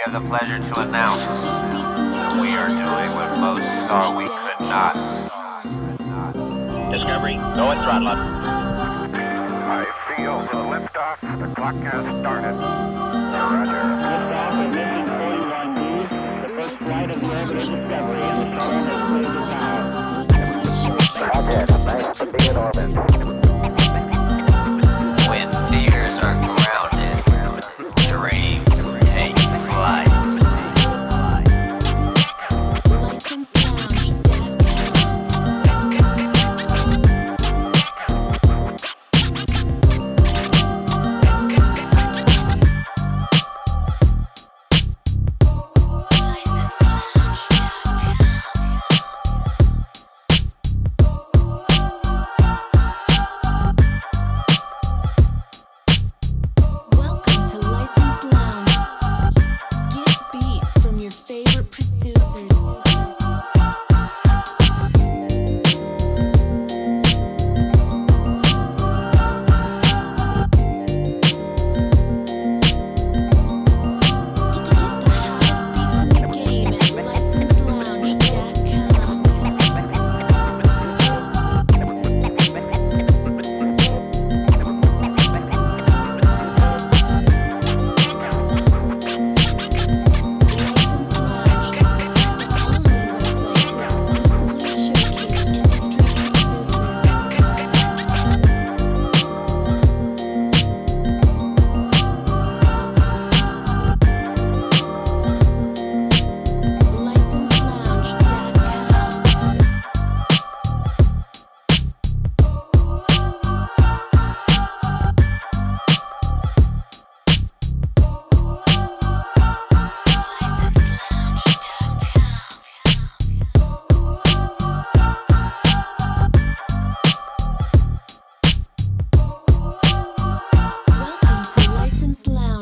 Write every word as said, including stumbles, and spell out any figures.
have the pleasure to announce that we are doing what most thought we could not. Discovery, go and throttle up. I feel the liftoff. The clock has started. Roger. Liftoff of mission forty-one B, the first flight of the orbiter Discovery, and the shuttle has cleared the tower. Roger. Nice to be in orbit.